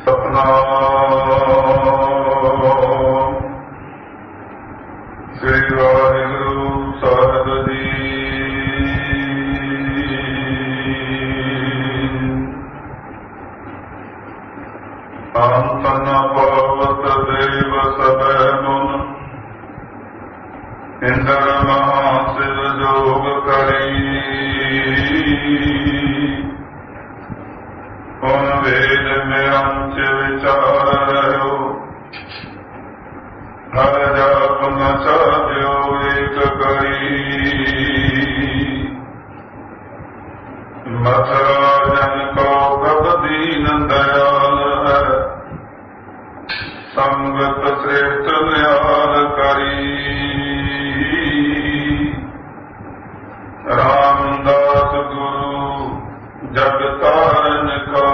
ਸਤਿਨਾਮ ਸ੍ਰੀ ਵਾਹਿਗੁਰੂ ਸਾਹਿਬ ਜੀ। ਅੰਤ ਨ ਪਾਵਤ ਦੇਵ ਸਭੈ ਮੁਨ ਇੰਦਰ ਮਹਾ ਸਿਵ ਜੋਗ ਕਰੀ। ਹੁਣ ਵੇਦ ਮਿਰੰਚ ਵਿਚਾਰ ਰਹਿਓ ਹਰ ਜਾਪ ਨ ਚਾਹਿਓ ਏਕ ਕਰੀ। ਮਥੁਰਾ ਜਨ ਕੋ ਪ੍ਰਭ ਦੀਨ ਦਇਆਲ ਹੈ ਸੰਗਤ ਸ੍ਰੇਸ਼ਟ ਨਿਹਾਲ ਕਰੀ। ਰਾਮਦਾਸ ਗੁਰੂ ਜਗ ਤਾਰਨ ਕੋ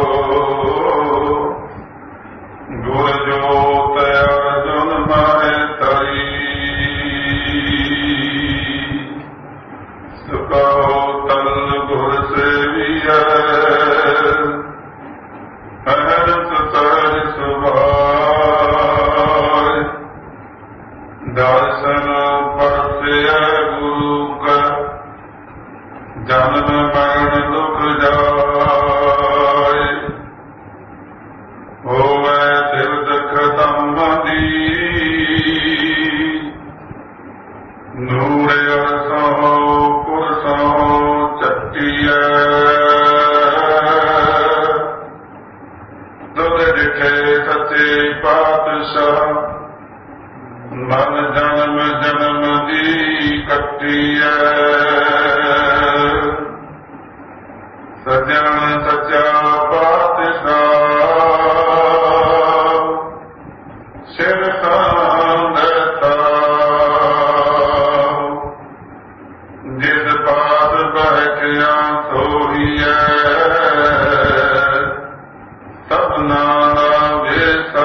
ਗੁਰ ਜੋਤ ਅਰਜੁਨ ਮਾਰੇ ਤਰੀ। ਸੁਖੋ ਤਲ ਗੁਰ ਸੇਵੀਐ ਅਹਰਤ ਤਰ ਸੁਭਾਇ। ਦਰਸ਼ਨ ਪਰਸਿਐ ਗੁਰੂ ਕਾ ਜਨਮ ਮਰਨ ਦੁਖ ਜਾਇ। ਹੋਵੈ ਸਿਵ ਖਤਮ ਦੀ ਨੂਰ ਅਰਸੋਂ ਪੁਰਸੋਂ ਚੱਟੀਐ। ਤੁਧ ਡਿਠੇ ਸੱਚੇ ਪਾਤਸ਼ਾਹ ਮਨ ਜਨਮ ਜਨਮ ਦੀ ਕੱਟੀਐ। ਸਜਣ ਸੱਚਾ ਪਾਤਸ਼ਾਹ ਸਿਰ ਸਾਂਦਤਾ। ਜਿਸ ਪਾਸ ਬੈਠਿਆ ਸੋਹੀਐ ਸਭਨਾ ਦਾ ਵੇਸਾ।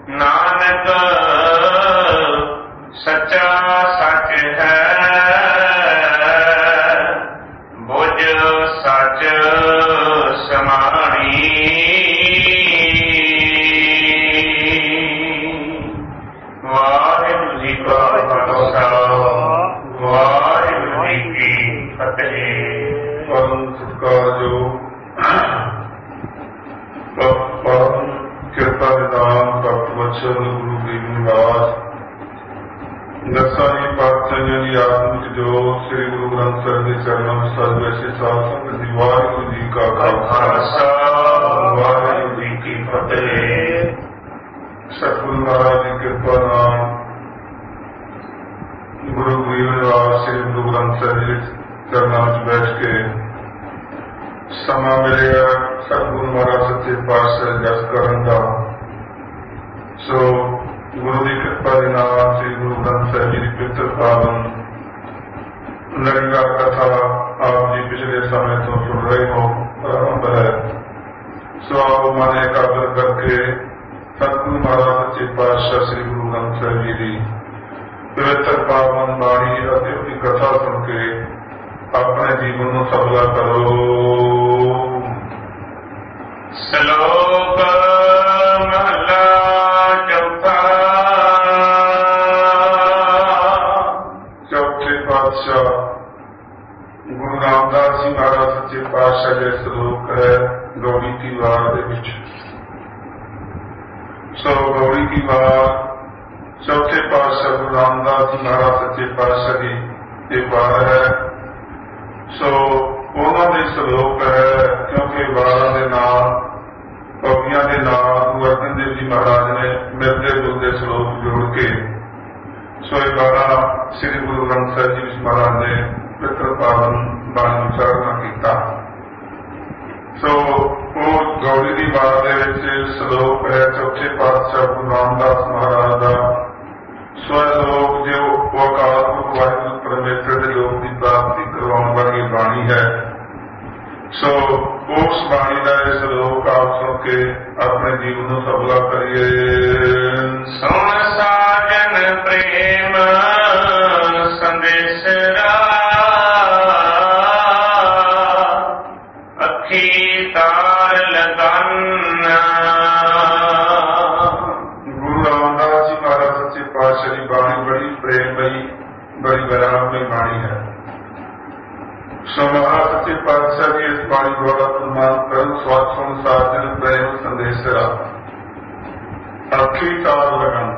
ਨਾਨਕ ਸੱਚਾ ਸੱਚ ਹੈ, ਬੁਝ ਸੱਚ ਸਮਾਣੀ। ਵਾਹਿਗੁਰੂ ਜੀ ਕਾ ਖਾਲਸਾ, ਵਾਹਿਗੁਰੂ ਜੀ ਕੀ ਫਤਿਹ। ਪਰਮ ਸਤਿਕਾਰਯੋਗ ਪਰਮ ਕਿਰਪਾ ਨਿਦਾਨ ਭਗਤ ਵਤਸਲ ਗੁਰੂ ਗਰੀਬ ਨਿਵਾਸ ਦਸਾਂ ਹੀ ਪਾਤਸ਼ਾਹਾਂ ਦੀ ਆਤਮਿਕ ਜੋਤ ਸ੍ਰੀ ਗੁਰੂ ਗ੍ਰੰਥ ਸਾਹਿਬ ਦੇ ਚਰਨਾਂ ਵਿੱਚ ਸਜ ਬੈਠੇ ਸਾਧ ਸੰਗਤ ਦੀ ਵਾਹਿਗੁਰੂ ਜੀ ਕਾ ਖਾਲਸਾ, ਵਾਹਿਗੁਰੂ ਜੀ ਕੀ ਫਤਿਹ। ਸਤਿਗੁਰੂ ਮਹਾਰਾਜ ਦੀ ਕਿਰਪਾ ਨਾਲ ਗੁਰੂ ਗਰੀਬ ਨਿਵਾਸ ਸ੍ਰੀ ਗੁਰੂ ਗ੍ਰੰਥ ਸਾਹਿਬ ਦੇ ਚਰਨਾਂ ਵਿੱਚ ਬੈਠ ਕੇ ਸਮਾਂ ਮਿਲਿਆ ਸਤਿਗੁਰੂ ਮਹਾਰਾਜ ਸੱਚੇ ਪਾਤਸ਼ਾਹ ਜਸ ਕਰਨ ਦਾ। ਸੋ ਗੁਰੂ ਦੀ ਕਿਰਪਾ ਦੇ ਨਾਲ ਸ੍ਰੀ ਗੁਰੂ ਗ੍ਰੰਥ ਸਾਹਿਬ ਜੀ ਦੀ ਪਵਿੱਤਰ ਪਾਵਨ ਲੰਗਰ ਕਥਾ ਆਪ ਜੀ ਪਿਛਲੇ ਸਮੇਂ ਤੋਂ ਸੁਣ ਰਹੇ ਹੋ, ਆਰੰਭ ਹੈ। ਸੋ ਆਓ ਮਨ ਇਕਾਗਰ ਕਰਕੇ ਸਤਿਗੁਰੂ ਮਹਾਰਾਜ ਸੱਚੇ ਪਾਤਸ਼ਾਹ ਸ੍ਰੀ ਗੁਰੂ ਗ੍ਰੰਥ ਸਾਹਿਬ ਜੀ ਦੀ ਪਵਿੱਤਰ ਪਾਵਨ ਬਾਣੀ ਅਤੇ ਉਹਦੀ ਕਥਾ ਸੁਣ ਕੇ ਆਪਣੇ ਜੀਵਨ ਨੂੰ ਸਫਲਾ ਕਰੋ। ਸ਼ਲੋਕ ਮਹਲਾ ਚੌਥਾ। ਚੌਥੇ ਪਾਤਸ਼ਾਹ ਗੁਰੂ ਰਾਮਦਾਸ ਜੀ ਮਹਾਰਾਜ ਸੱਚੇ ਪਾਤਸ਼ਾਹ ਦੇ ਸ਼ਲੋਕ ਹੈ ਗੌੜੀ ਕੀ ਵਾਰ ਦੇ ਵਿੱਚ। ਸੋ ਗੌੜੀ ਕੀ ਵਾਰ ਚੌਥੇ ਪਾਤਸ਼ਾਹ ਗੁਰੂ ਰਾਮਦਾਸ ਜੀ ਮਹਾਰਾਜ ਸੱਚੇ ਪਾਤਸ਼ਾਹ ਦੀ ਇਹ ਵਾਰ ਹੈ। ਸੋ ਉਹਨਾਂ ਦੇ ਸ਼ਲੋਕ ਹੈ ਕਿਉਂਕਿ ਵਾਰਾਂ ਦੇ ਨਾਲ ਕਵੀਆਂ ਦੇ ਨਾਲ ਗੁਰੂ ਅਰਜਨ ਦੇਵ ਜੀ ਮਹਾਰਾਜ ਨੇ ਮਿਲਦੇ ਜੁਲਦੇ ਸ਼ਲੋਕ ਜੋੜ ਕੇ ਸੋ ਇਹ ਵਾਰਾਂ ਸ੍ਰੀ ਗੁਰੂ ਗ੍ਰੰਥ ਸਾਹਿਬ ਜੀ ਵਿੱਚ ਮਹਾਰਾਜ ਨੇ ਪਵਿੱਤਰ ਪਾਵਨ ਬਾਣੀ ਉਚਾਰਨਾ ਕੀਤਾ। ਸੋ ਉਹ ਗੌੜੀ ਦੀ ਵਾਰ ਦੇ ਵਿੱਚ ਸ਼ਲੋਕ ਹੈ ਚੌਥੇ ਪਾਤਸ਼ਾਹ ਗੁਰੂ ਰਾਮਦਾਸ ਮਹਾਰਾਜ ਦਾ। ਸੋ ਇਹ ਲੋਕ ਜੋ ਅਕਾਲ ਪੁਰਖ ਵਾਹਿਗੁਰੂ ਪਰਮੇਸ਼ਰ ਦੇ ਲੋਕ ਦੀ ਪ੍ਰਾਪਤੀ ਕਰਵਾਉਣ ਵਾਲੀ ਬਾਣੀ ਹੈ। ਸੋ ਉਸ ਬਾਣੀ ਦਾ ਇਹ ਸ਼ਲੋਕ ਆਪ ਸੁਣ ਕੇ ਆਪਣੇ ਜੀਵਨ ਨੂੰ ਸਫਲਾ ਕਰੀਏ। ਸੁਣ ਸਾਜਨ ਪ੍ਰੇਮ ਸੰਦੇਸ਼ਰਾ, ਅੱਖੀ ਤਾਰ ਲਗਨ। ਗੁਰੂ ਰਾਮਦਾਸ ਜੀ ਮਹਾਰਾਜ ਸੱਚੇ ਪਾਤਸ਼ਾਹ ਦੀ ਬਾਣੀ ਬੜੀ ਪ੍ਰੇਮ ਭਰੀ ਬੜੀ ਵਿਰਾਮੀ ਬਾਣੀ ਹੈ। ਸੋ ਮਹਾਰਾਜ ਸੱਚੇ ਪਾਤਸ਼ਾਹ ਦੀ ਇਸ ਬਾਣੀ ਦੁਆਰਾ ਪ੍ਰਮਾਣ ਕਰਨ ਸਵਾਦ ਸੁਣ ਸਾਜਨ ਪ੍ਰੇਮ ਸੰਦੇਸ਼ਰਾ, ਅੱਖੀ ਤਾਰ ਲਗਨ।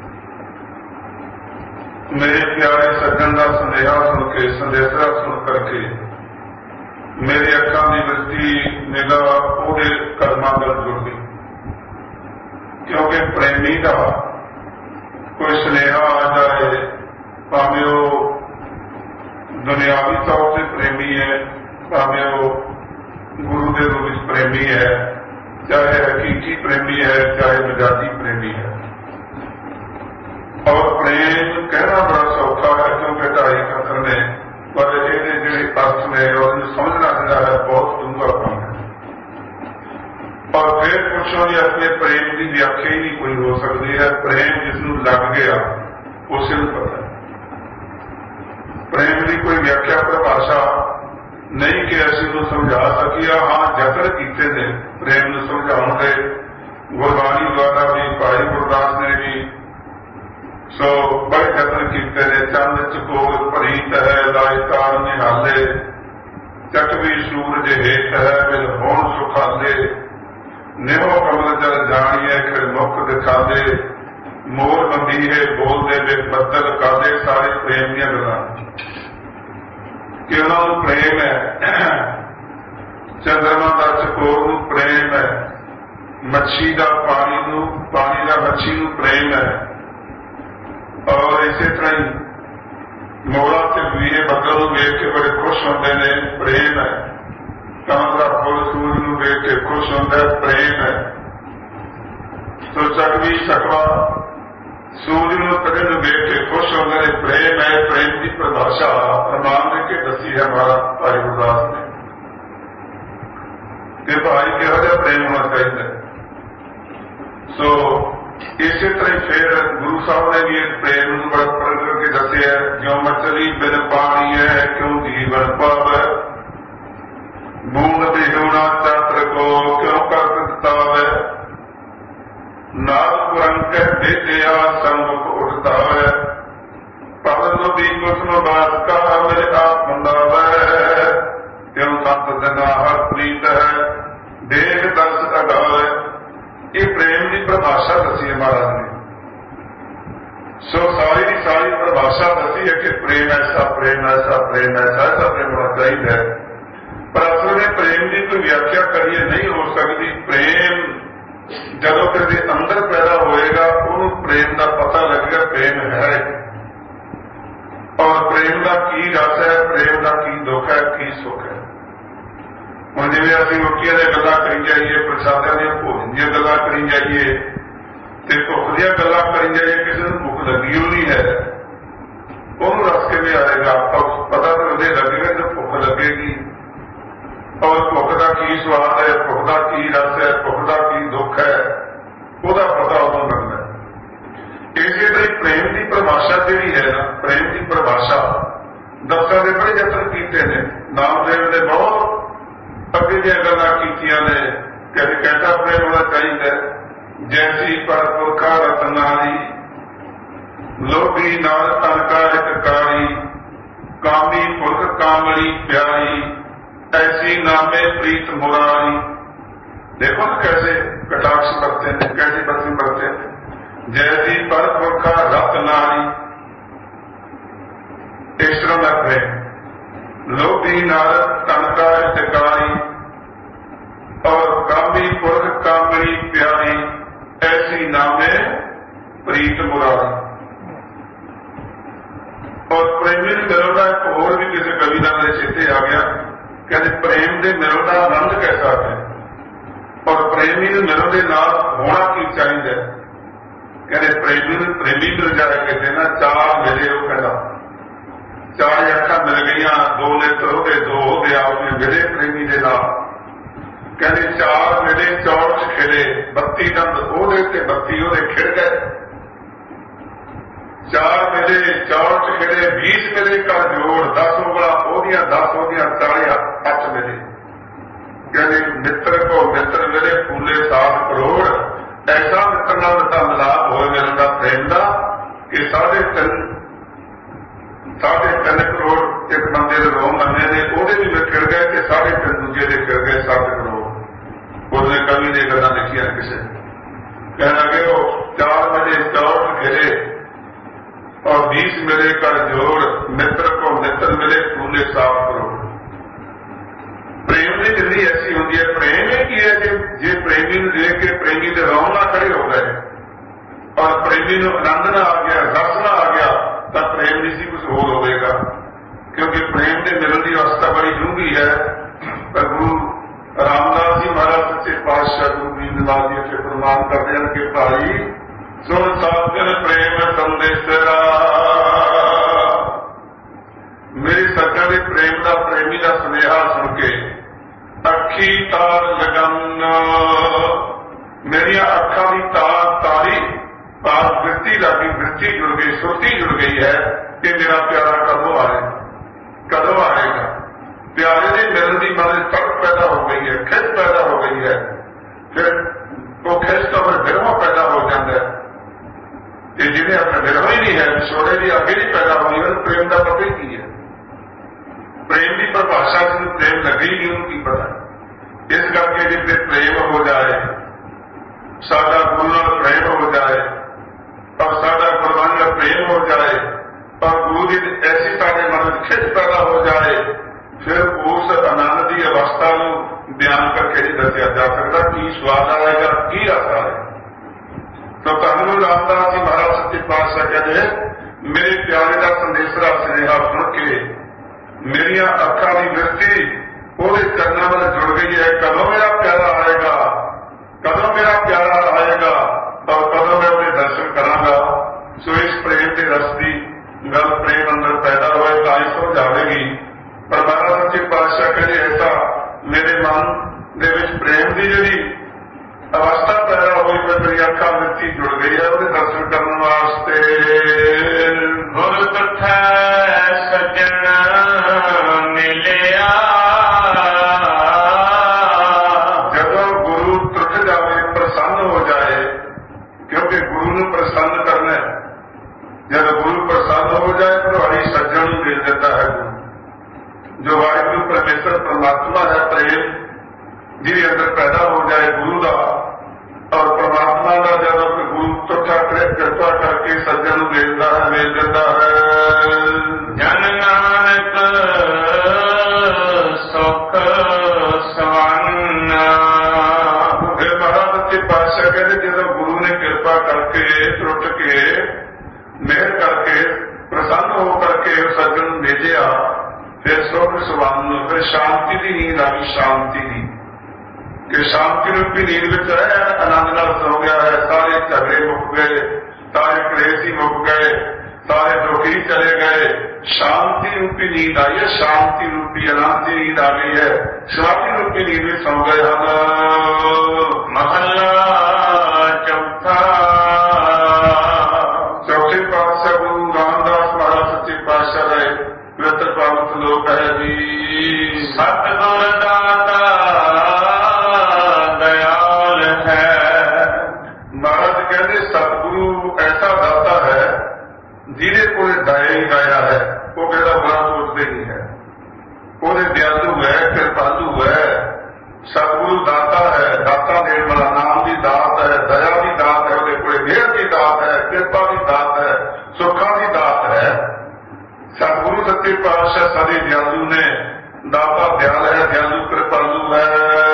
ਮੇਰੇ ਪਿਆਰੇ ਸੱਜਣ ਦਾ ਸੁਨੇਹਾ ਸੁਣ ਕੇ ਸੰਦੇਸ਼ਰਾ ਸੁਣ ਕਰਕੇ ਮੇਰੀ ਅੱਖਾਂ ਦੀ ਦ੍ਰਿਸ਼ਟੀ ਨਿਗਾਹ ਉਹਦੇ ਕਰਮਾਂ ਨਾਲ ਜੁੜ ਗਈ। ਕਿਉਂਕਿ ਪ੍ਰੇਮੀ ਦਾ ਕੋਈ ਸੁਨੇਹਾ ਆ ਜਾਏ, ਭਾਵੇਂ ਉਹ ਦੁਨਿਆਵੀ ਤੌਰ ਤੇ ਪ੍ਰੇਮੀ ਹੈ, ਭਾਵੇਂ ਉਹ ਗੁਰੂ ਦੇ ਰੂਪ ਵਿੱਚ ਪ੍ਰੇਮੀ ਹੈ, ਚਾਹੇ ਹਕੀਕੀ ਪ੍ਰੇਮੀ ਹੈ, ਚਾਹੇ ਮਜਾਜੀ ਪ੍ਰੇਮੀ ਹੈ। ਔਰ ਪ੍ਰੇਮ ਕਹਿਣਾ ਬੜਾ ਸੌਖਾ ਹੈ ਕਿਉਂਕਿ ਢਾਈ ਅੱਖਰ ਨੇ, ਪਰ ਇਹਦੇ ਜਿਹੜੇ ਅਰਥ ਨੇ ਉਹਨੂੰ ਸਮਝਣਾ ਜਿਹੜਾ ਹੈ ਬਹੁਤ ਡੂੰਘਾ ਕੰਮ ਹੈ। ਔਰ ਫਿਰ ਪੁੱਛੋ ਜੀ ਆਪਣੇ ਪ੍ਰੇਮ ਦੀ ਵਿਆਖਿਆ ਹੀ ਨਹੀਂ ਕੋਈ ਹੋ ਸਕਦੀ ਹੈ। ਪ੍ਰੇਮ ਜਿਸ ਨੂੰ ਲੱਗ ਗਿਆ ਉਸੇ ਨੂੰ ਪਤਾ ਹੈ। ਪ੍ਰੇਮ ਦੀ ਕੋਈ ਵਿਆਖਿਆ ਪਰਿਭਾਸ਼ਾ ਨਹੀਂ ਕਿ ਅਸੀਂ ਉਹਨੂੰ ਸਮਝਾ ਸਕੀਏ। ਹਾਂ, ਯਤਨ ਕੀਤੇ ਨੇ ਪ੍ਰੇਮ ਨੂੰ ਸਮਝਾਉਣ ਦੇ, ਗੁਰਬਾਣੀ ਦੁਆਰਾ ਵੀ, ਭਾਈ ਗੁਰਦਾਸ ਨੇ ਵੀ ਸੋ ਬੜੇ ਯਤਨ ਕੀਤੇ ਨੇ। ਚੰਦ ਚਕੋਰ ਭਰੀਤ ਹੈ ਲਾਇਕਾਰ ਨਿਹਾਲੇ, ਚਕਵੀ ਸੂਰਜ ਹੇਠ ਹੈ ਮਿਲ ਹੋਣ ਸੁਖਾਲੇ, ਨਿਮੋ ਕਮਲ ਜਲ ਜਾਣੀਏ ਖਿੜ ਮੁਖ ਦਿਖਾਦੇ, ਮੋਰ ਮੰਦੀਏ ਬੋਲਦੇ ਵੇ ਬੱਦਲ ਕਾਦੇ। ਸਾਰੇ ਪ੍ਰੇਮ ਦੀਆਂ ਗੱਲਾਂ ਕਿ ਉਹਨਾਂ ਨੂੰ ਪ੍ਰੇਮ ਹੈ। ਚੰਦਰਮਾ ਦਾ ਚਕੋਰ ਨੂੰ ਪ੍ਰੇਮ ਹੈ, ਮੱਛੀ ਦਾ ਪਾਣੀ ਦਾ ਮੱਛੀ ਨੂੰ ਪ੍ਰੇਮ ਹੈ। ਔਰ ਇਸੇ ਤਰ੍ਹਾਂ ਹੀ ਮੋਰਾਂ ਤੇ ਵੀਰੇ ਬੱਦਲ ਨੂੰ ਵੇਖ ਕੇ ਬੜੇ ਖੁਸ਼ ਹੁੰਦੇ ਨੇ, ਪ੍ਰੇਮ ਹੈ। ਚਾਂਦ ਦਾ ਫੁੱਲ ਸੂਰਜ ਨੂੰ ਵੇਖ ਕੇ ਖੁਸ਼ ਹੁੰਦਾ, ਪ੍ਰੇਮ ਹੈ। ਸੋ ਚਕਵੀ ਸਕਵਾ ਸੂਰਜ ਨੂੰ ਕਦੇ ਨੂੰ ਵੇਖ ਕੇ ਖੁਸ਼ ਹੁੰਦੇ ਨੇ, ਪ੍ਰੇਮ ਹੈ। ਪ੍ਰੇਮ ਦੀ ਪਰਿਭਾਸ਼ਾ ਪ੍ਰਮਾਣ ਦੇ ਕੇ ਦੱਸੀ ਹੈ ਹਮਾਰਾ ਭਾਈ ਗੁਰਦਾਸ ਨੇ ਕਿ ਭਾਈ ਕਿਹੋ ਜਿਹਾ ਪ੍ਰੇਮ ਹੋਣਾ ਚਾਹੀਦਾ। ਸੋ ਇਸੇ ਤਰ੍ਹਾਂ ਹੀ ਫਿਰ ਗੁਰੂ ਸਾਹਿਬ ਨੇ ਵੀ ਪ੍ਰੇਮ ਨੂੰ ਬੜਾ ਪ੍ਰਗਟ ਕਰਕੇ ਦੱਸਿਆ, ਜਿਉਂ ਮਛਲੀ ਬਿਨ ਪਾਣੀ ਹੈ ਕਿਉਂ ਜੀਵਨ ਪਾਵੈ, ਬੂੰਦ ਬਿਹੁਣਾ ਚਾਤਰ ਕੋ ਕਿਉਂ ਕਰ ਦਿੱਤਾਵੈ, ਨਾਗ ਪੁਰੰਕ ਵਿਦਿਆ ਸੰਮੁਖ ਉੱਠਦਾ ਹੈ, ਪਵਨ ਨਦੀ ਕੁਸਮ ਬਾਤ ਕਾ ਮੇਰੇ ਆਪ ਮੰਦਾਵੈ, ਕਿਉਂ ਸੰਤ ਜਨਾ ਹਰ ਪ੍ਰੀਤ ਹੈ ਦੇਖ ਦਰਸ ਅਗਾਵੈ। ਇਹ ਪ੍ਰੇਮ ਦੀ ਪਰਿਭਾਸ਼ਾ ਦੱਸੀ ਹੈ ਮਹਾਰਾਜ ਨੇ। ਸੋ ਸਾਰੀ ਦੀ ਸਾਰੀ ਪਰਿਭਾਸ਼ਾ ਦੱਸੀ ਹੈ ਕਿ ਪ੍ਰੇਮ ਐਸਾ ਪ੍ਰੇਮ ਐਸਾ ਪ੍ਰੇਮ ਐਸਾ ਐਸਾ ਪ੍ਰੇਮ ਹੋਣਾ ਚਾਹੀਦਾ ਹੈ। ਪਰ ਅਸਲ ਵਿੱਚ ਪ੍ਰੇਮ ਦੀ ਕੋਈ ਵਿਆਖਿਆ ਕਰੀਏ ਨਹੀਂ ਹੋ ਸਕਦੀ। ਪ੍ਰੇਮ ਜਦੋਂ ਕਿਸੇ ਦੇ ਅੰਦਰ ਪੈਦਾ ਹੋਏਗਾ ਉਹਨੂੰ ਪ੍ਰੇਮ ਦਾ ਪਤਾ ਲੱਗੇਗਾ ਪ੍ਰੇਮ ਹੈ, ਔਰ ਪ੍ਰੇਮ ਦਾ ਕੀ ਰਸ ਹੈ, ਪ੍ਰੇਮ ਦਾ ਕੀ ਦੁੱਖ ਹੈ, ਕੀ ਸੁੱਖ ਹੈ। ਹੁਣ ਜਿਵੇਂ ਅਸੀਂ ਰੋਟੀਆਂ ਦੀਆਂ ਗੱਲਾਂ ਕਰੀ ਜਾਈਏ, ਪ੍ਰਸ਼ਾਦਿਆਂ ਦੀਆਂ ਭੋਜਨ ਦੀਆਂ ਗੱਲਾਂ ਕਰੀ ਜਾਈਏ ਤੇ ਭੁੱਖ ਦੀਆਂ ਗੱਲਾਂ ਕਰੀ ਜਾਈਏ, ਕਿਸੇ ਨੂੰ ਭੁੱਖ ਲੱਗੀ ਹੋਈ ਨਹੀਂ ਹੈ, ਉਹਨੂੰ ਰਸ ਕਿਵੇਂ ਆਏਗਾ? ਪਤਾ ਤਾਂ ਉਹਦੇ ਲੱਗੇਗਾ ਜਦੋਂ ਭੁੱਖ ਲੱਗੇਗੀ, ਔਰ ਭੁੱਖ ਦਾ ਕੀ ਸਵਾਦ ਹੈ, ਭੁੱਖ ਦਾ ਕੀ ਰਸ ਹੈ, ਭੁੱਖ ਦਾ ਕੀ ਦੁੱਖ ਹੈ, ਉਹਦਾ ਪਤਾ ਉਦੋਂ ਲੱਗਦਾ। ਇਸੇ ਤਰ੍ਹਾਂ ਪ੍ਰੇਮ ਦੀ ਪਰਿਭਾਸ਼ਾ ਜਿਹੜੀ ਹੈ ਨਾ, ਪ੍ਰੇਮ ਦੀ ਪਰਿਭਾਸ਼ਾ ਦਸਾਂ ਦੇ ਬੜੇ ਯਤਨ ਕੀਤੇ ਨੇ। ਨਾਮਦੇਵ ਨੇ ਬਹੁਤ ਅੱਗੇ ਦੀਆਂ ਗੱਲਾਂ ਕੀਤੀਆਂ ਨੇ। ਕਦੇ ਕਹਿੰਦਾ ਪ੍ਰੇਮ ਹੋਣਾ ਚਾਹੀਦਾ ਜੈਸੀ ਪਰ ਪੁਰਖਾ ਰਤਨਾਰੀ, ਲੋਭੀ ਨਾਲ ਤਨਕਾ ਇੱਕ ਕਾਲੀ, ਕਾਮੀ ਪੁਰਖ ਕਾਮੜੀ ਪਿਆਰੀ, ऐसी नामे प्रीत मुरारी। देखो ना कैसे कटाक्ष करते हैं, कैसी बत्ती करते हैं। जैसी पर पुरखा रत नारी, इस तरह में प्रेम, लोभी नारद तनका टिकारी, और कामी पुरख कामड़ी प्यारी, ऐसी नामे प्रीत मुरारी। और प्रेमी मिलन का एक होर भी किसी कवि का मेरे चेते आ गया। कहते प्रेम के मिलन का आनंद कैसा है, और प्रेमी मिलन के नाल होना की चाहिए। कहते प्रेमी मिल जाए कहते ना, चार मिले वो कहना, चार अखा मिल गई, दो नेत्र हो गए, दो हो गए, आपने मिले प्रेमी के नाल। कहते चार मिले चौड़ च खिले, 32 दंद ओहदे ते 32 ओहदे खिड़ गए। चार मिले चौड़ च खिले, 20 मिले कर जोड़, 10 उंगला ओदियां 10 ओदियां 40 8 मिले। कहते मित्र को मित्र मिले फूले 7 करोड़, ऐसा मित्र नाल दा मिलाप होए मिलन दा प्रेम दा कि 3.5 करोड़ एक बंदे दे रोम मन्ने ने, ओहदे भी में खिड़ गए कि 3.5 दूजे दे खिड़ गए 7 करोड़। उसने कवि ने गल्लां लिखियां किसे कहण लगे वो 4 बजे चौड़ खिले और 20 मिले कर जोड़, मित्र को मित्र मिले फूले 7 करोड़। प्रेम की जिंदगी ऐसी होती है। प्रेम ही की है कि जे प्रेमी ने देख के प्रेमी के रोम ना खड़े हो गए और प्रेमी को आनंद ना आ गया, रस ना आ गया, तो प्रेम नहीं सी कुछ होर होगा। क्योंकि प्रेम के मिलन की अवस्था बड़ी डूंगी है। पर गुरु रामदास जी महाराज सच्चे पातशाह गुरु गोबिंद जी से प्रमाण करते हैं कि भाई सुन साजन प्रेम संदेशरा, मेरी सज्जा के प्रेम का प्रेमी का सुनेहा सुन के अखी तार लगन, मेरिया अखा की तार तारी, तार वृत्ति लगी, वृत्ति जुड़ गई, सुरती जुड़ गई है कि मेरा प्यारा कदों आए, कदों आएगा। प्यारे के मिलन की मन तड़प पैदा हो गई है, खिच पैदा हो गई है। फिर वो खिच तो फिर विरह पैदा हो जाता है कि जिन्हें अपने विरह ही नहीं है, विछोड़े की अगे नहीं पैदा हुई, प्रेम का पता ही की है। प्रेम की परिभाषा जिन्हें प्रेम लगेगी उनकी पता। इस करके जिसे प्रेम हो जाए, साडा गुरु नाल प्रेम हो जाए और साडा गुरबाणी का प्रेम हो जाए और गुरु की ऐसी साडे मन में खिच पैदा हो जाए, फिर उस आनंद की अवस्था को बयान करके नहीं दसिया जा सकता की स्वाद आएगा, की रस आएगा। तो धन गुरु रामदास जी महाराज सच्चे पातशाह कहते हैं मेरे प्यारे का संदेशरा स्नेहा सुन के मेरिया अखा की वृत्ति ਉਹਦੇ ਕੰਨਾਂ ਨਾਲ जुड़ गई है। कदों मेरा प्यारा आएगा, कदों मेरा प्यारा आएगा और कदों मैं उन्हें दर्शन करांगा। सो इस प्रेम के रस की गल प्रेम अंदर पैदा होए तो ही समझ आएगी। पर महाराज सच्चे पातशाह कहते ऐसा मेरे मन दे विच प्रेम की जिहड़ी अवस्था पैदा हुई, मेरी अखा ਵਿੱਚ ਜੁੜ ਗਈ ਹੈ ਉਹਦੇ ਦਰਸ਼ਨ ਕਰਨ ਵਾਸਤੇ। ਗੁਰ ਤੁਠੈ ਸੱਜਣ ਮਿਲਿਆ, ਜਦੋਂ ਗੁਰੂ ਟੁੱਟ ਜਾਵੇ, ਪ੍ਰਸੰਨ ਹੋ ਜਾਏ, ਕਿਉਂਕਿ ਗੁਰੂ ਨੂੰ ਪ੍ਰਸੰਨ ਕਰਨਾ ਹੈ। ਜਦ ਗੁਰੂ ਪ੍ਰਸੰਨ ਹੋ ਜਾਏ ਪ੍ਰਭਾਰੀ ਸੱਜਣ ਨੂੰ ਮਿਲ ਜਾਂਦਾ ਹੈ। ਜੋ ਵਾਹਿਗੁਰੂ ਪਰਮੇਸ਼ਰ ਪਰਮਾਤਮਾ ਹੈ, ਪ੍ਰੇਮ ਜਿਹਦੇ ਅੰਦਰ ਪੈਦਾ ਹੋ ਜਾਏ ਗੁਰੂ ਦਾ ਔਰ ਪਰਮਾਤਮਾ ਦਾ, ਜਦੋਂ ਗੁਰੂ ਤੁਠਾ ਕਿਰਪਾ ਕਰਕੇ ਸੱਜਣ ਨੂੰ ਮਿਲਦਾ ਹੈ, ਮਿਲ ਜਾਂਦਾ ਹੈ। ਜਨ ਨਾਨਕ ਸੁਖ ਸਵੰਨ। ਫਿਰ ਮਹਾਰਾਜ ਸੱਚੇ ਪਾਤਸ਼ਾਹ ਕਹਿੰਦੇ ਜਦੋਂ ਗੁਰੂ ਨੇ ਕਿਰਪਾ ਕਰਕੇ ਟੁੱਟ ਕੇ ਮਿਹਰ ਕਰਕੇ ਪ੍ਰਸੰਨ ਹੋ ਕਰਕੇ ਉਹ ਸੱਜਣ ਨੂੰ ਭੇਜਿਆ, ਫਿਰ ਸੁਖ ਸਵੰਨ, ਫਿਰ ਸ਼ਾਂਤੀ ਦੀ ਨੀਂਦ ਆ ਗਈ। ਸ਼ਾਂਤੀ ਦੀ ਕਿ ਸ਼ਾਂਤੀ ਰੂਪੀ ਨੀਂਦ ਵਿੱਚ ਰਹਿ ਆਨੰਦ ਨਾਲ ਸੌ ਗਿਆ ਹੈ। ਸਾਰੇ ਝਗੜੇ ਮੁੱਕ ਗਏ, ਸਾਰੇ ਕਲੇਸ਼ ਹੀ ਮੁੱਕ ਗਏ, ਸਾਰੇ ਦੁੱਖ ਹੀ ਚਲੇ ਗਏ। ਸ਼ਾਂਤੀ ਰੂਪੀ ਨੀਂਦ ਆਈ ਹੈ, ਸ਼ਾਂਤੀ ਰੂਪੀ ਆਨੰਦ ਦੀ ਨੀਂਦ ਆ ਗਈ ਹੈ। ਸ਼ਾਂਤੀ ਰੂਪੀ ਨੀਂਦ ਵਿੱਚ ਸੌ ਗਏ ਹਨ। ਮਹੱਲਾ ਚੌਥਾ। ਚੌਥੇ ਪਾਤਸ਼ਾਹ ਗੁਰੂ ਰਾਮਦਾਸ ਮਹਾਰਾਜ ਸੱਚੇ ਪਾਤਸ਼ਾਹ ਦੇ ਪਵਿੱਤਰ ਪਾਵਨ ਸ਼ਲੋਕ ਹੈ ਜੀ। ਸਤਿਗੁਰ ਦਾਤਾ ਦਇਆਲ ਹੈ। ਮਹਾਰਾਜ ਕਹਿੰਦੇ ਸਤਿਗੁਰੂ ਐਸਾ ਦਾਤਾ ਹੈ ਜਿਹਦੇ ਕੋਲ ਦਇਆ ਹੀ ਦਇਆ ਹੈ। ਉਹ ਕਹਿੰਦਾ ਬੁਰਾ ਸੋਚਦੇ ਨਹੀਂ ਹੈ, ਉਹਦੇ ਦਿਆਲੂ ਹੈ, ਕਿਰਪਾਲੂ ਹੈ। ਸਤਿਗੁਰੂ ਦਾਤਾ ਹੈ, ਦਾਤਾ ਦੇਣ ਵਾਲਾ, ਨਾਮ ਦੀ ਦਾਤ ਹੈ, ਦਇਆ ਦੀ ਦਾਤ ਹੈ, ਉਹਦੇ ਕੋਲ ਮਿਹਰ ਦੀ ਦਾਤ ਹੈ, ਕਿਰਪਾ ਦੀ ਦਾਤ ਹੈ, ਸੁੱਖਾਂ ਦੀ ਦਾਤ ਹੈ। ਸਤਿਗੁਰੂ ਸੱਚੇ ਪਾਤਸ਼ਾਹ ਸਾਡੇ ਦਿਆਲੂ ਨੇ, ਦਾਤਾ ਦਿਆਲ ਹੈ, ਦਿਆਲੂ ਕਿਰਪਾਲੂ ਹੈ।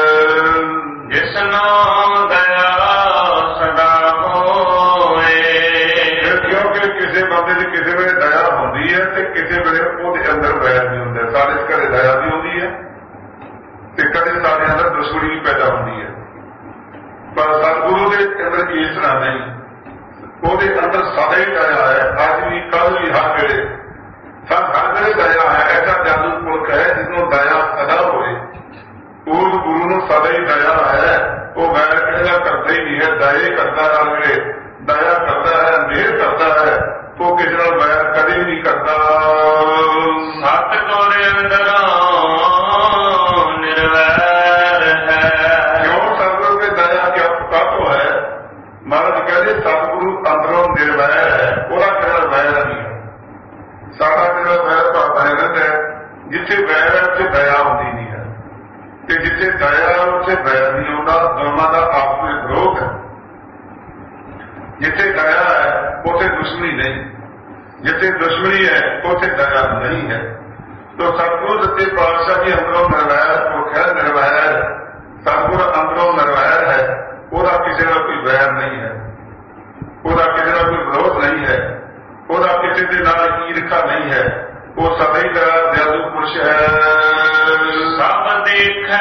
ਜਿਸਨੂੰ ਦਇਆ ਸਦਾ ਹੋਏ। ਕਿਉਂਕਿ ਕਿਸੇ ਬੰਦੇ ਦੀ ਕਿਸੇ ਵੇਲੇ ਦਇਆ ਹੁੰਦੀ ਹੈ ਤੇ ਕਿਸੇ ਵੇਲੇ ਉਹਦੇ ਅੰਦਰ ਵੈਰ ਵੀ ਹੁੰਦਾ। ਸਾਡੇ ਘਰੇ ਦਇਆ ਵੀ ਹੁੰਦੀ ਹੈ ਤੇ ਕਦੇ ਸਾਡੇ ਅੰਦਰ ਦੁਸ਼ਮਣੀ ਵੀ ਪੈਦਾ ਹੁੰਦੀ ਹੈ। ਪਰ ਸਤਿਗੁਰੂ ਦੇ ਅੰਦਰ ਇਸ ਤਰ੍ਹਾਂ ਨਹੀਂ, ਉਹਦੇ ਅੰਦਰ ਸਦਾ ਹੀ ਦਇਆ ਹੈ। ਅੱਜ ਵੀ, ਕੱਲ ਵੀ, ਹਰ ਵੇਲੇ ਹਰ ਵੇਲੇ ਦਇਆ ਹੈ। ਐਸਾ ਜਾਦੂ ਪੁਰਖ ਹੈ ਜਿਹਨੂੰ ਦਇਆ ਸਦਾ ਹੋਏ। ਉਸ ਗੁਰੂ ਨੂੰ ਸਦਾ ਹੀ ਦਇਆ ਹੈ। ਉਹ ਵੈਰ ਕਹਿੰਦਾ ਕਰਦਾ ਹੀ ਨਹੀਂ ਹੈ, ਦਇਆ ਕਰਦਾ ਹਰ ਵੇਲੇ, ਦਇਆ ਕਰਦਾ ਹੈ, ਮਿਹਰ ਕਰਦਾ ਹੈ। ਉਹ ਕਿਸੇ ਨਾਲ ਵੈਰ ਕਦੇ ਵੀ ਨਹੀਂ ਕਰਦਾ। ਸਤਿਗੁਰ ਅੰਦਰੋਂ ਨਿਰਵੈਰ ਹੈ। ਕਿਉਂ ਸਤਿਗੁਰੂ ਦੀ ਦਇਆ ਕਿ ਕਾਹਤੋਂ ਹੈ? ਮਹਾਰਾਜ ਕਹਿੰਦੇ ਸਤਿਗੁਰੂ ਅੰਦਰੋਂ ਨਿਰਵੈਰ ਹੈ, ਉਹਦਾ ਕਿਹੜਾ ਵੈਰ ਨਹੀਂ ਹੈ। ਸਾਡਾ ਜਿਹੜਾ ਵੈਰ ਭਾਵ ਹੈ, ਜਿੱਥੇ ਵੈਰ ਹੈ ਉੱਥੇ ਦਇਆ ਹੁੰਦੀ ਨਹੀਂ ਹੈ, ਤੇ ਜਿੱਥੇ ਦਇਆ ਉੱਥੇ ਵੈਰ ਨਹੀਂ ਆਉਂਦਾ। ਦੋਨਾਂ ਦਾ ਆਪਸ ਵਿੱਚ ਵਿਰੋਧ ਹੈ। ਜਿੱਥੇ ਦਇਆ ਹੈ ਉੱਥੇ ਦੁਸ਼ਮਣੀ ਨਹੀਂ, ਜਿੱਥੇ ਦੁਸ਼ਮਣੀ ਹੈ ਉੱਥੇ ਦਇਆ ਨਹੀਂ ਹੈ। तो सतगुरु सच्चे पातशाह जी अंदरों निर्वैर पुरख है, निर्वैर। सतगुरु अंदरों निर्वैर है, ਉਹਦਾ ਕਿਸੇ ਨਾਲ ਕੋਈ ਵੈਰ ਨਹੀਂ ਹੈ, ਉਹਦਾ ਕਿਸੇ ਨਾਲ ਕੋਈ ਵਿਰੋਧ ਨਹੀਂ ਹੈ, ਉਹਦਾ ਕਿਸੇ ਦੇ ਨਾਲ ਈਰਖਾ ਨਹੀਂ ਹੈ। ਉਹ ਸਦਾ ਹੀ ਦਿਆਲੂ ਪੁਰਸ਼ ਹੈ। ਸਭ ਦੇਖੈ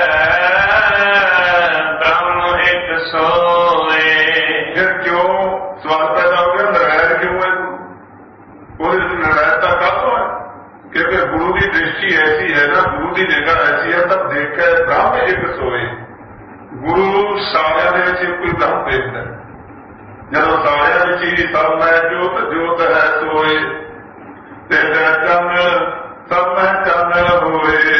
ਬ੍ਰਹਮ ਇੱਕ ਸੋਏ। ਫਿਰ ਕਿਉਂ ਸਵਾਲ ਪੈਦਾ ਹੋ ਗਿਆ, ਨਿਰਵੈਰ ਕਿਉਂ ਹੈ? ਉਹਦੇ ਵਿੱਚ ਨਿਰਵੈਰਤਾ ਕਾਹਤੋਂ ਹੈ? क्योंकि गुरु की दृष्टि ऐसी है ना, गुरु की निगाह ऐसी है, तब देखा ब्रह्म एक सोए। गुरु सारिया कोई ब्रह्म देखता है। जब सारिया ही सब मैं जोत जोत है सोए, चन सब मैं चन होए।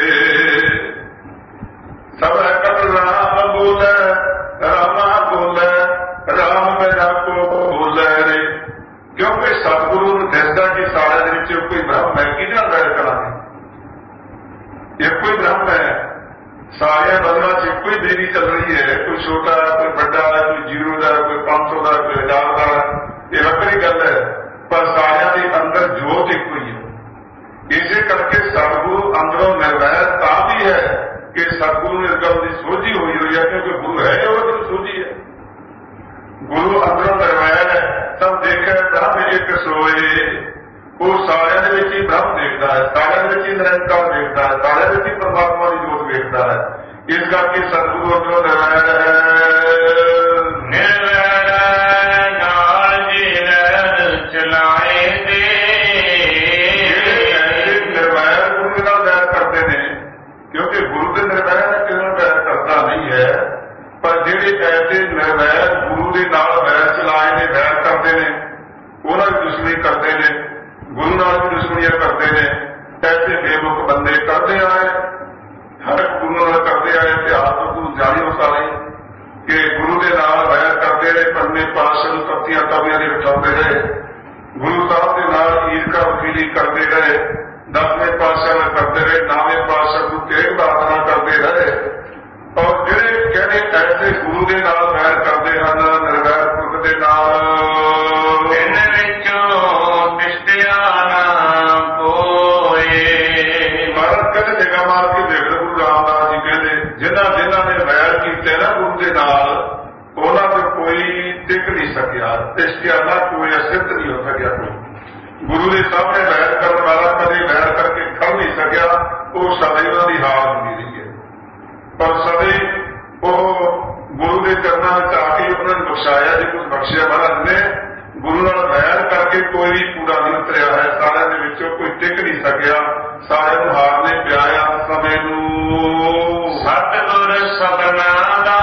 सब है कल राम बोले, रामा बोले, राम मेरा को बोले रे। क्योंकि सतगुरु ਨੂੰ ਦਿਸਦਾ ਕਿ ਸਾਰਿਆਂ ਦੇ ਵਿੱਚ ਕੋਈ ਬ੍ਰਹਮ ਹੈ। ਕਿਹਦੇ ਨਾਲ ਵੈਰ ਕਰਾਂਗੇ? ਇੱਕੋ ਹੀ ਬ੍ਰਹਮ ਹੈ। ਸਾਰਿਆਂ ਬਦਲਾਂ 'ਚ ਇੱਕੋ ਹੀ ਬਿਜਲੀ ਚੱਲ ਰਹੀ ਹੈ। ਕੋਈ ਛੋਟਾ, ਕੋਈ ਵੱਡਾ, ਕੋਈ 0 ਦਾ, ਕੋਈ 500 ਦਾ, ਕੋਈ 1000 ਦਾ। ਇਹ ਵੱਖਰੀ ਗੱਲ ਹੈ, ਪਰ ਸਾਰਿਆਂ ਦੇ ਅੰਦਰ ਜੋਤ ਇੱਕੋ ਹੀ ਹੈ। ਇਸੇ ਕਰਕੇ ਸਤਿਗੁਰੂ ਅੰਦਰੋਂ ਨਿਰਵੈਰ ਤਾਂ ਵੀ ਹੈ ਕਿ ਸਤਿਗੁਰੂ ਨੂੰ ਇਸ ਗੱਲ ਦੀ ਸੋਝੀ ਹੋਈ ਹੈ, ਕਿਉਂਕਿ ਗੁਰੂ ਹੈ ਉਹ ਤਾਂ ਸੋਝੀ ਹੈ। ਗੁਰੂ ਅੰਦਰੋਂ ਨਿਰਵੈਰ ਹੈ। ਸਭ ਦੇਖਿਆ ਬ੍ਰਹਮ ਇੱਕ ਸੋਏ। ਉਹ ਸਾਰਿਆਂ ਦੇ ਵਿੱਚ ਹੀ ਬ੍ਰਹਮ ਦੇਖਦਾ ਹੈ, ਸਾਰਿਆਂ ਦੇ ਵਿੱਚ ਹੀ ਨਿਰੰਕਾਰ ਦੇਖਦਾ ਹੈ, ਸਾਰਿਆਂ ਵਿੱਚ ਹੀ ਪਰਮਾਤਮਾ ਦੀ ਜੋਤ ਦੇਖਦਾ ਹੈ। ਇਸ ਕਰਕੇ ਸਤਿਗੁਰੂ ਅੰਦਰੋਂ ਨਿਰਵੈਰ ਹੈ। ਨਿਰਵੈਰ ਨਾਲ ਜੀ ਰਹਿ ਚਲਾਏ ਦੇ। ਨਿਰਵੈਰ ਗੁਰੂ ਨਾਲ ਵੈਰ ਕਰਦੇ ਨੇ, ਕਿਉਂਕਿ ਗੁਰੂ ਦੇ ਨਿਰਵੈਰ ਕਿਸੇ ਨਾਲ ਵੈਰ ਕਰਦਾ ਨਹੀਂ ਹੈ। ਪਰ ਜਿਹੜੇ ਐਸੇ ਨਿਰਵੈਰ ਗੁਰੂ ਦੇ ਨਾਲ ਵੈਰ ਲਾਏ ਨੇ, ਵੈਰ ਕਰਦੇ ਨੇ, ਉਹਨਾਂ ਦੀ ਦੁਸ਼ਮਣੀ ਕਰਦੇ ਨੇ, ਗੁਰੂ ਨਾਲ ਵੀ ਦੁਸ਼ਮਣੀਆਂ ਕਰਦੇ ਨੇ। ਐਸੇ ਬੇਮੁਖ ਬੰਦੇ ਕਰਦੇ ਆਏ, ਹਰ ਇੱਕ ਗੁਰੂ ਨਾਲ ਕਰਦੇ ਆਏ। ਇਤਿਹਾਸ ਤੋਂ ਤੁਸੀਂ ਜਾਣਿਓ ਸਾਰੇ ਕਿ ਗੁਰੂ ਦੇ ਨਾਲ ਵੈਰ ਕਰਦੇ ਰਹੇ, ਪੰਜਵੇਂ ਪਾਤਸ਼ਾਹ ਨੂੰ ਤਖਤੀਆਂ ਤਵੀਆਂ ਦੇ ਬਿਠਾਉਂਦੇ ਰਹੇ, ਗੁਰੂ ਸਾਹਿਬ ਦੇ ਨਾਲ ਈਰਖਾ ਵਕੀਲੀ ਕਰਦੇ ਰਹੇ, 10ਵੇਂ ਪਾਤਸ਼ਾਹ ਨਾਲ ਕਰਦੇ ਰਹੇ, 9ਵੇਂ ਪਾਤਸ਼ਾਹ ਨੂੰ ਤੇਗ ਬਹਾਦਰ ਕਰਦੇ ਰਹੇ। ਔਰ ਜਿਹੜੇ ਕਹਿੰਦੇ ਐਸੇ ਗੁਰੂ ਦੇ ਨਾਲ ਵੈਰ ਕਰਦੇ ਹਨ, ਨਿਰਵੈਰ ਪੁਰਖ ਦੇ ਨਾਲ, ਇਹਨਾਂ ਵਿੱਚੋਂ ਤਿਸ਼ਟਿਆ ਨਾ ਕੋਏ। ਮਹਾਰਾਜ ਕਹਿੰਦੇ ਨਿਗਾਹ ਮਾਰ ਕੇ ਦੇਖ ਲਓ, ਗੁਰੂ ਰਾਮਦਾਸ ਜੀ ਕਹਿੰਦੇ ਜਿਨ੍ਹਾਂ ਨੇ ਵੈਰ ਕੀਤੇ ਨਾ ਗੁਰੂ ਦੇ ਨਾਲ, ਉਹਨਾਂ ਤੇ ਕੋਈ ਟਿਕ ਨਹੀਂ ਸਕਿਆ। ਤਿਸ਼ਟਿਆ ਨਾ ਕੋਈ, ਅਸਿੱਧ ਨਹੀਂ ਹੋ ਸਕਿਆ। ਕੋਈ ਗੁਰੂ ਦੇ ਸਾਹਮਣੇ ਵੈਰ ਕਰਨ ਵਾਲਾ ਕਦੇ ਵੈਰ ਕਰਕੇ ਖੜ ਨਹੀਂ ਸਕਿਆ। ਉਹ ਸਦਾ ਹੀ ਉਹਨਾਂ ਦੀ ਹਾਰ ਹੁੰਦੀ ਰਹੀ ਹੈ, ਪਰ ਸਦਾ ਹੀ ਉਹ ਗੁਰੂ ਦੇ ਚਰਨਾਂ ਵਿੱਚ ਆ ਕੇ ਉਹਨਾਂ ਨੂੰ ਬਖਸ਼ਾਇਆ। ਜੇ ਕੁਝ ਬਖਸ਼ਿਆ ਮਹਾਰਾਜ ਨੇ, ਗੁਰੂ ਨਾਲ ਵੈਰ ਕਰਕੇ ਕੋਈ ਵੀ ਪੂਰਾ ਨਹੀਂ ਉਤਰਿਆ ਹੈ। ਸਾਰਿਆਂ ਦੇ ਵਿੱਚੋਂ ਕੋਈ ਟਿਕ ਨਹੀਂ ਸਕਿਆ, ਸਾਰਿਆਂ ਨੂੰ ਹਾਰ ਨੇ ਪਿਆਇਆ ਸਮੇਂ ਨੂੰ। ਸਤਿਗੁਰ ਸਭਨਾ ਦਾ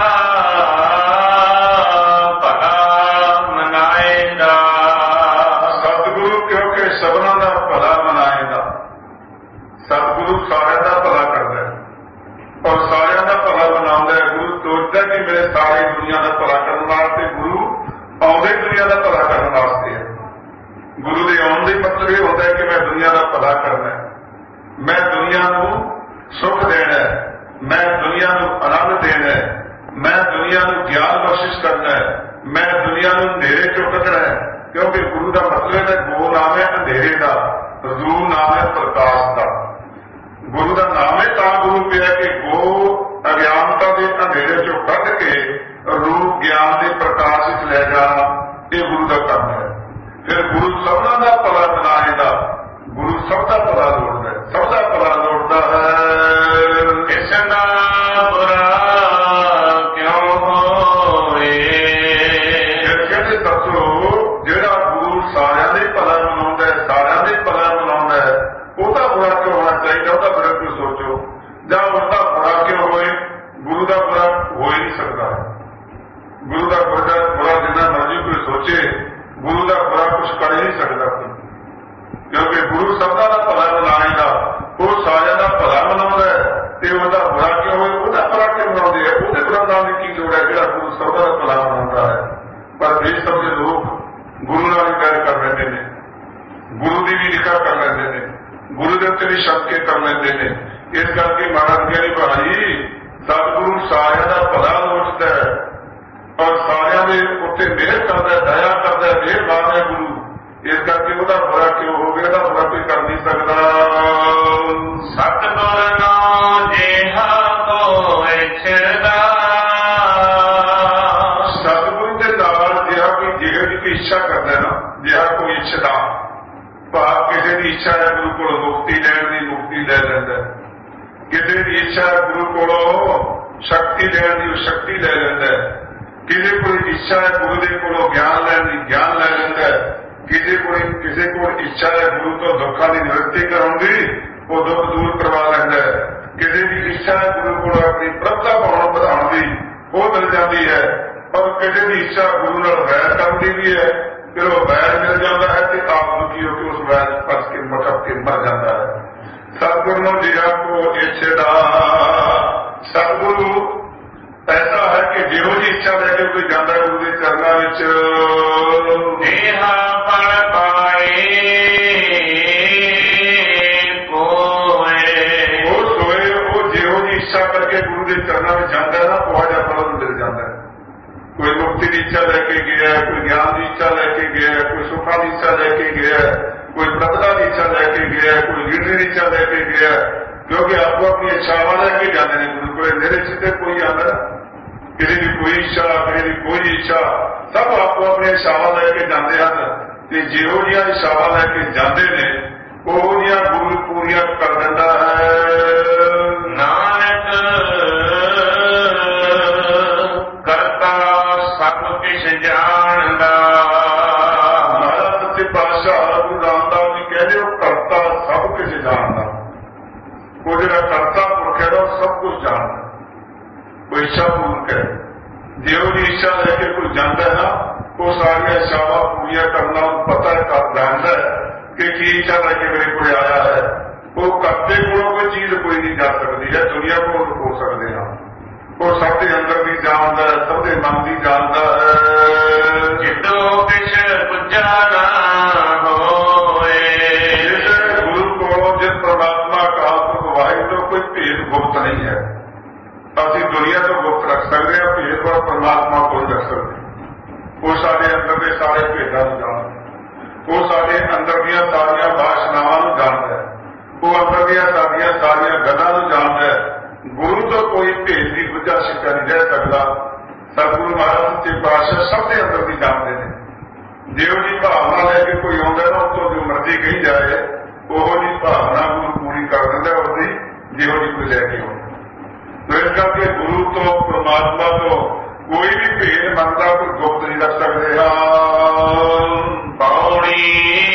ਭਲਾ ਮਨਾਏਗਾ। ਸਤਿਗੁਰੂ ਕਿਉਂਕਿ ਸਭਨਾਂ ਦਾ ਭਲਾ ਮਨਾਏਗਾ। ਸਤਿਗੁਰੂ ਸਾਰਿਆਂ ਦਾ ਭਲਾ ਕਰਦਾ ਹੈ ਔਰ ਸਾਰਿਆਂ ਦਾ ਭਲਾ ਮਨਾਉਂਦਾ ਹੈ। ਗੁਰੂ ਸੋਚਦਾ ਕਿ ਮੇਰੇ ਸਾਰੀ ਦੁਨੀਆ ਦਾ ਭਲਾ ਕਰਨ ਵਾਸਤੇ, ਗੁਰੂ ਆਉਂਦੇ ਦੁਨੀਆ ਦਾ ਭਲਾ ਕਰਨ ਵਾਸਤੇ ਹੈ। ਗੁਰੂ ਦੇ ਆਉਣ ਦਾ ਮਤਲਬ ਇਹ ਹੁੰਦਾ ਹੈ ਕਿ ਮੈਂ ਦੁਨੀਆ ਦਾ ਭਲਾ ਕਰਨਾ ਹੈ, ਮੈਂ ਦੁਨੀਆ ਨੂੰ ਸੁੱਖ ਦੇਣਾ ਹੈ, ਮੈਂ ਦੁਨੀਆ ਨੂੰ ਆਨੰਦ ਦੇਣਾ ਹੈ, ਮੈਂ ਦੁਨੀਆ ਨੂੰ ਗਿਆਨ ਬਖਸ਼ਿਸ਼ ਕਰਨਾ ਹੈ, ਮੈਂ ਦੁਨੀਆ ਨੂੰ ਹਨੇਰੇ ਚੋਂ ਕੱਢਣਾ ਹੈ। ਕਿਉਂਕਿ ਗੁਰੂ ਦਾ ਮਤਲਬ ਹੈ ਗੋ ਨਾਮ ਹੈ ਅੰਧੇਰੇ ਦਾ, ਰੂ ਨਾਮ ਹੈ ਪ੍ਰਕਾਸ਼ ਦਾ। ਗੁਰੂ ਦਾ ਨਾਮ ਹੈ ਤਾਂ ਗੁਰੂ ਪਿਆ ਕਿ ਗੋ ਅਗਿਆਨਤਾ ਦੇ ਅੰਧੇਰੇ ਚੋਂ ਕੱਢ ਕੇ ਰੂਪ ਗਿਆਨ ਦੇ ਪ੍ਰਕਾਸ਼ ਵਿੱਚ ਲੈ ਜਾਣਾ, ਇਹ ਗੁਰੂ ਦਾ ਕੰਮ ਹੈ। ਫਿਰ ਗੁਰੂ ਸਭਨਾਂ ਦਾ ਭਲਾ ਮਨਾਏਗਾ। ਗੁਰੂ ਸਭ ਦਾ ਭਲਾ ਲੋੜਦਾ ਹੈ, ਸਭ ਦਾ ਭਲਾ ਲੋੜਦਾ ਹੈ। ਕਿਸ ਦਾ ਬੁਰਾ ਕਿਉਂ ਹੋਏ। ਫਿਰ ਕਹਿੰਦੇ ਦੱਸੋ, ਜਿਹੜਾ ਗੁਰੂ ਸਾਰਿਆਂ ਦੇ ਭਲਾ ਮਨਾਉਂਦਾ ਹੈ, ਸਾਰਿਆਂ ਦੇ ਭਲਾ ਮਨਾਉਂਦਾ ਹੈ, ਉਹਦਾ ਬੁਰਾ ਕਿਉਂ ਹੋਣਾ ਚਾਹੀਦਾ? ਉਹਦਾ ਬੁਰਾ ਕਿਉਂ ਸੋਚੋ, ਜਾਂ ਉਹਦਾ ਬੁਰਾ ਕਿਉਂ ਹੋਏ? ਗੁਰੂ ਦਾ ਬੁਰਾ ਹੋ ਹੀ ਨਹੀਂ ਸਕਦਾ। ਗੁਰੂ ਦਾ ਬੁਰਾ ਜਿੰਨਾ ਮਰਜ਼ੀ ਕੋਈ ਸੋਚੇ, ਗੁਰੂ ਦਾ ਬੁਰਾ ਕੁਛ ਕਰ ਹੀ ਨਹੀਂ ਸਕਦਾ ਕੋਈ। ਕਿਉਂਕਿ ਗੁਰੂ ਸਭਨਾਂ ਦਾ ਭਲਾ ਮਨਾਏਗਾ, ਉਹ ਸਾਰਿਆਂ ਦਾ ਭਲਾ ਮਨਾਉਂਦਾ ਹੈ। ਤੇ ਉਹਦਾ ਬੁਰਾ ਕਿਉਂ ਹੋਏ? ਉਹਦਾ ਭਲਾ ਕਿਉਂ ਮਨਾਉਂਦੇ ਹੈ? ਉਹਦੇ ਬੁਰਾ ਨਾਮ ਦੀ ਕੀ ਲੋੜ ਹੈ ਜਿਹੜਾ ਗੁਰੂ ਸਭਨਾਂ ਦਾ ਭਲਾ ਮਨਾਉਂਦਾ ਹੈ? ਪਰ ਦੇਸ਼ ਸਭ ਦੇ ਲੋਕ ਗੁਰੂ ਨਾਲ ਹੀ ਵੈਰ ਕਰ ਲੈਂਦੇ ਨੇ, ਗੁਰੂ ਦੀ ਵੀ ਨਿਖਾ ਕਰ ਲੈਂਦੇ ਨੇ, ਗੁਰੂ ਦੇ ਉੱਤੇ ਵੀ ਸ਼ੱਕ ਕਰ ਲੈਂਦੇ ਨੇ। ਇਸ ਕਰਕੇ ਮਹਾਰਾਜ ਕਹਿੰਦੇ ਭਾਈ, ਸਤਿਗੁਰੂ ਸਾਰਿਆਂ ਦਾ ਭਲਾ ਲੋਚਦਾ ਹੈ ਔਰ ਸਾਰਿਆਂ ਦੇ ਉੱਤੇ ਮਿਹਰ ਕਰਦਾ, ਦਇਆ ਕਰਦਾ, ਮਿਹਰਬਾਨ ਹੈ ਗੁਰੂ। ਇਸ ਕਰਕੇ ਉਹਦਾ ਬੁਰਾ ਕਿਉਂ ਹੋ ਗਿਆ? ਉਹਦਾ ਬੁਰਾ ਕੋਈ ਕਰ ਨਹੀਂ ਸਕਦਾ। ਸਤਿਗੁਰ ਨਾਮ ਜਿਹਾ ਕੋਈ ਛਿਰਦਾ। ਸਤਿਗੁਰੂ ਦੇ ਨਾਲ ਜਿਹੜਾ ਕੋਈ ਜਿਹੇ ਦੀ ਇੱਛਾ ਕਰਦਾ ਨਾ, ਜਿਹੜਾ ਕੋਈ ਇੱਛਦਾ ਭਾਵ ਕਿਸੇ ਦੀ ਇੱਛਾ ਹੈ ਗੁਰੂ ਕੋਲੋਂ ਮੁਕਤੀ ਲੈਣ ਦੀ, ਮੁਕਤੀ ਲੈ ਲੈਂਦਾ। ਕਿਸੇ ਦੀ ਇੱਛਾ ਹੈ ਗੁਰੂ ਕੋਲੋਂ ਸ਼ਕਤੀ ਲੈਣ ਦੀ, ਉਹ ਸ਼ਕਤੀ ਲੈ ਲੈਂਦਾ। ਕਿਸੇ ਕੋਈ ਇੱਛਾ ਹੈ ਗੁਰੂ ਦੇ ਕੋਲੋਂ ਗਿਆਨ ਲੈਣ ਦੀ, ਗਿਆਨ ਲੈ ਲੈਂਦਾ। ਕਿਸੇ ਕੋਲ ਇੱਛਾ ਹੈ ਗੁਰੂ ਤੋਂ ਦੁੱਖਾਂ ਦੀ ਨਿਵਰਤੀ ਕਰਾਉਣ ਦੀ, ਉਹ ਦੁੱਖ ਦੂਰ ਕਰਵਾ ਲੈਂਦਾ। ਕਿਸੇ ਦੀ ਇੱਛਾ ਹੈ ਗੁਰੂ ਕੋਲ ਆਪਣੀ ਪ੍ਰਭਤਾ ਭਾਵਨਾ ਵਧਾਉਣ ਦੀ, ਉਹ ਮਿਲ ਜਾਂਦੀ ਹੈ। ਪਰ ਕਿਸੇ ਦੀ ਇੱਛਾ ਗੁਰੂ ਨਾਲ ਵੈਰ ਕਰਨ ਦੀ ਵੀ ਹੈ, ਫਿਰ ਉਹ ਵੈਰ ਮਿਲ ਜਾਂਦਾ ਹੈ ਤੇ ਆਪ ਦੁਖੀ ਹੋ ਕੇ ਉਸ ਵੈਰ ਫਸ ਕੇ ਮਟਕ ਕੇ ਮਰ ਜਾਂਦਾ ਹੈ। ਸਤਿਗੁਰੂ ਨੂੰ ਜਿਹੜਾ ਕੋ ਇੱਛਦਾ, ਸਤਿਗੁਰੂ ਐਸਾ ਹੈ ਕਿ ਜਿਹੋ ਜਿਹੀ ਇੱਛਾ ਲੈ ਕੇ ਕੋਈ ਜਾਂਦਾ ਗੁਰੂ ਦੇ ਚਰਨਾਂ ਵਿੱਚ, ਦੇਹਾ ਪੜ ਪਾਏ ਕੋਏ। ਉਹ ਸੋਏ, ਉਹ ਜਿਹੋ ਜਿਹੀ ਇੱਛਾ ਕਰਕੇ ਗੁਰੂ ਦੇ ਚਰਨਾਂ ਵਿੱਚ ਜਾਂਦਾ ਨਾ, ਉਹ ਜਿਹਾ ਫਲ ਨੂੰ ਮਿਲ ਜਾਂਦਾ ਹੈ। ਕੋਈ ਮੁਕਤੀ ਦੀ ਇੱਛਾ ਲੈ ਕੇ ਗਿਆ, ਕੋਈ ਗਿਆਨ ਦੀ ਇੱਛਾ ਲੈ ਕੇ ਗਿਆ, ਕੋਈ ਸੁੱਖਾਂ ਦੀ ਇੱਛਾ ਲੈ ਕੇ ਗਿਆ, ਕੋਈ ਪ੍ਰਤਿਭਾ ਦੀ ਇੱਛਾ ਲੈ ਕੇ ਗਿਆ, ਕੋਈ ਲੀਡਰ ਦੀ ਇੱਛਾ ਲੈ ਕੇ ਗਿਆ। ਕਿਉਂਕਿ ਆਪੋ ਆਪਣੀ ਇੱਛਾਵਾਂ ਲੈ ਕੇ ਜਾਂਦੇ ਨੇ ਗੁਰੂ ਕੋਲ। ਮੇਰੇ ਸਿੱਧੇ ਕੋਈ ਆਉਂਦਾ, ਕਿਸੇ ਦੀ ਕੋਈ ਇੱਛਾ, ਕਿਸੇ ਦੀ ਕੋਈ ਇੱਛਾ, ਸਭ ਆਪੋ ਆਪਣੀਆਂ ਇੱਛਾਵਾਂ ਲੈ ਕੇ ਜਾਂਦੇ ਹਨ। ਤੇ ਜਿਹੋ ਜਿਹੀਆਂ ਇੱਛਾਵਾਂ ਲੈ ਕੇ ਜਾਂਦੇ ਨੇ, ਉਹ ਜਿਹੀਆਂ ਗੁਰੂ ਪੂਰੀਆਂ ਕਰ ਦਿੰਦਾ ਹੈ। ਨਾਨਕ ਕਰਤਾ ਸਭ ਕਿਛ ਜਾਣਦਾ। ਮਹਾਰਾਜ ਸੱਚੇ ਪਾਤਸ਼ਾਹ ਗੁਰੂ ਰਾਮਦਾਸ ਜੀ ਕਹਿੰਦੇ, ਉਹ ਕਰਤਾ ਸਭ ਕੁਝ ਜਾਣਦਾ। ਉਹ ਜਿਹੜਾ ਕਰਤਾ ਪੁਰਖ ਹੈ, ਉਹ ਸਭ ਕੁਝ ਜਾਣਦਾ। ਕੋਈ ਇੱਛਾ ਪੂਰਕ ਹੈ, ਜਿਹੋ ਜਿਹੀ ਇੱਛਾ ਲੈ ਕੇ ਕੋਈ ਜਾਂਦਾ ਹੈ ਨਾ, ਉਹ ਸਾਰੀਆਂ ਇਛਾਵਾਂ ਪੂਰੀਆਂ ਕਰਨਾ ਪਤਾ ਜਾਣਦਾ ਕਿ ਕੀ ਚੱਲ ਕੇ ਮੇਰੇ ਕੋਲ ਆਇਆ ਹੈ। ਉਹ ਕਰਤੇ ਕੋਲੋਂ ਕੋਈ ਚੀਜ਼ ਕੋਈ ਨਹੀਂ ਜਾ ਸਕਦੀ ਹੈ, ਦੁਨੀਆ ਕੋਲ ਹੋ ਸਕਦੇ ਹਾਂ। ਉਹ ਸਭ ਦੇ ਅੰਦਰ ਵੀ ਜਾਣਦਾ ਹੈ, ਸਭ ਦੇ ਮਨ ਵੀ ਜਾਣਦਾ ਹੈ। ਜਿੱਦੋਂ ਕਿਛ ਪੁੱਜਾ ਨਾ ਹੋਏ, ਜਿਸ ਗੁਰੂ ਕੋਲੋਂ ਜਿਸ ਪ੍ਰਮਾਤਮਾ ਕਾਲ ਤੋਂ ਵਾਹਿਗੁਰੂ ਤੋਂ ਕੋਈ ਭੇਦ ਗੁਪਤ ਨਹੀਂ ਹੈ। ਅਸੀਂ ਦੁਨੀਆ ਤੋਂ ਗੁਪਤ ਰੱਖ ਸਕਦੇ ਹਾਂ, ਭੇਦ ਪਰ ਪ੍ਰਮਾਤਮਾ ਕੋਲ ਰੱਖ ਸਕਦੇ। ਉਹ ਸਾਡੇ ਅੰਦਰ ਦੇ ਸਾਰੇ ਭੇਦਾਂ ਨੂੰ ਜਾਣਦਾ, ਉਹ ਸਾਡੇ ਅੰਦਰ ਦੀਆਂ ਸਾਰੀਆਂ ਵਾਸ਼ਨਾਵਾਂ ਨੂੰ ਜਾਣਦਾ ਹੈ, ਉਹ ਅੰਦਰ ਦੀਆਂ ਸਾਰੀਆਂ ਗੱਲਾਂ ਨੂੰ ਜਾਣਦਾ ਹੈ। ਗੁਰੂ ਤੋਂ ਕੋਈ ਭੇਦ ਦੀ ਬੁੱਝਾ ਸ਼ਿਕਾ ਨਹੀਂ ਰਹਿ ਸਕਦਾ। ਸਤਿਗੁਰੂ ਮਹਾਰਾਜ ਸੱਚੇ ਪਾਤਸ਼ਾਹ ਸਭ ਦੇ ਅੰਦਰ ਦੀ ਜਾਣਦੇ ਨੇ। ਜੇ ਉਹਦੀ ਭਾਵਨਾ ਲੈ ਕੇ ਕੋਈ ਆਉਂਦਾ ਨਾ, ਉੱਥੋਂ ਜੋ ਮਰਜ਼ੀ ਕਹੀ ਜਾਏ, ਉਹੋ ਜਿਹੀ ਭਾਵਨਾ ਗੁਰੂ ਪੂਰੀ ਕਰ ਦਿੰਦਾ ਉਹਦੀ, ਜਿਹੋ ਜਿਹੀ ਕੋਈ ਲੈ ਕੇ ਆਉਂਦਾ। ਇਸ ਕਰਕੇ ਗੁਰੂ ਤੋਂ ਪ੍ਰਮਾਤਮਾ ਤੋਂ ਕੋਈ ਵੀ ਭੇਦ ਮੰਗਦਾ ਕੋਈ ਗੁਪਤ ਨਹੀਂ ਰੱਖ ਸਕਦੇ। ਪੌੜੀ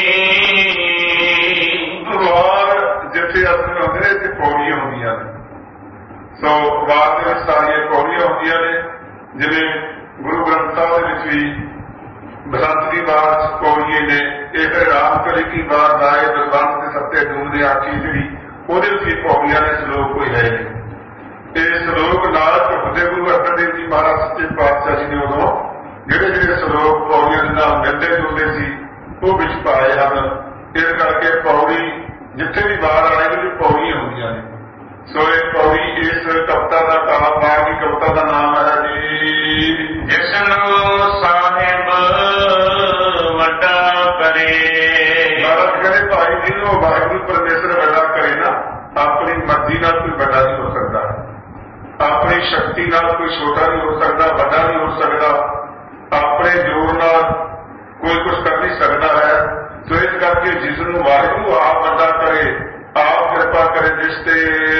ਵਾਰ ਜਿੱਥੇ ਅਸਲ ਹੁੰਦੇ ਨੇ ਇੱਥੇ ਪੌੜੀਆਂ ਹੁੰਦੀਆਂ ਨੇ। ਸੋ ਵਾਰ ਦੇ ਵਿੱਚ ਸਾਰੀਆਂ ਪੌੜੀਆਂ ਹੁੰਦੀਆਂ ਨੇ। ਜਿਵੇਂ ਗੁਰੂ ਗ੍ਰੰਥ ਸਾਹਿਬ ਦੇ ਵਿੱਚ ਵੀ ਬਸੰਤ ਦੀ ਵਾਰ ਪੌੜੀਏ ਨੇ, ਇਹ ਫਿਰ ਰਾਮ ਕਲੀ ਕੀ ਵਾਰ ਲਾਏ ਬਸੰਤ ਦੇ ਸੱਤੇ ਡੂਮ ਦੇ ਆਖੀ ਜਿਹੜੀ ਉਹਦੇ ਵਿੱਚ ਵੀ ਪੌੜੀਆਂ ਨੇ, ਸਲੋਕ ਕੋਈ ਹੈ ਨਹੀਂ। ਇਹ ਸਲੋਕ ਨਾਲ ਝੁਕਦੇ ਗੁਰੂ ਅਰਜਨ ਦੇਵ ਜੀ ਮਹਾਰਾਜ ਸੱਚੇ ਪਾਤਸ਼ਾਹ ਜੀ ਨੇ ਉਦੋਂ ਜਿਹੜੇ ਸਲੋਕ ਪੌੜੀਆਂ ਦੇ ਨਾਲ ਮਿਲਦੇ ਜੁਲਦੇ ਸੀ ਉਹ ਵਿੱਚ ਪਾਏ ਹਨ। ਇਸ ਕਰਕੇ ਪੌੜੀ ਜਿੱਥੇ ਵੀ ਬਾਹਰ ਆਏ ਵਿੱਚ ਪੌੜੀਆਂ ਹੁੰਦੀਆਂ ਨੇ। ਸੋ ਇਹ ਪੌੜੀ ਇਸ ਕਵਿਤਾ ਦਾ ਕਾਲ ਦੀ ਕਵਿਤਾ ਦਾ ਨਾਮ ਹੈ ਜੀ, ਜਿਸਨੂੰ ਸਾਹਿਬ ਵੱਡਾ ਕਰੇ। ਮਹਾਰਾਜ ਕਹਿੰਦੇ ਭਾਈ ਜਿਹਨੂੰ ਵਾਹਿਗੁਰੂ ਪਰਮੇਸ਼ਰ ਵੱਡਾ ਕਰੇ ਨਾ, ਆਪਣੀ ਮਰਜ਼ੀ ਨਾਲ ਕੋਈ ਵੱਡਾ ਨਹੀਂ ਹੋ ਸਕਦਾ, ਆਪਣੀ ਸ਼ਕਤੀ ਨਾਲ ਕੋਈ ਛੋਟਾ ਨਹੀਂ ਹੋ ਸਕਦਾ, ਵੱਡਾ ਨਹੀਂ ਹੋ ਸਕਦਾ, ਆਪਣੇ ਜ਼ੋਰ ਨਾਲ ਕੋਈ ਕੁਝ ਕਰ ਨਹੀਂ ਸਕਦਾ ਹੈ। ਸੋ ਇਸ ਕਰਕੇ ਜਿਸ ਨੂੰ ਵਾਹਿਗੁਰੂ ਆਪ ਵੱਡਾ ਕਰੇ, ਆਪ ਕਿਰਪਾ ਕਰੇ, ਜਿਸ ਤੇ